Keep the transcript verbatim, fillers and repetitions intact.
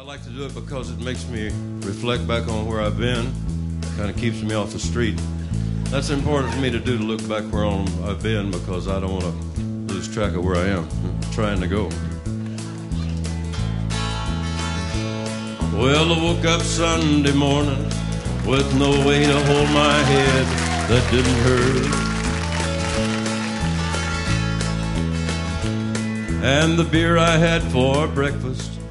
I like to do it because it makes me reflect back on where I've been. Kind of keeps me off the street. That's important for me to do, to look back where I've been, because I don't want to lose track of where I am, trying to go. Well, I woke up Sunday morning with no way to hold my head that didn't hurt. And the beer I had for breakfast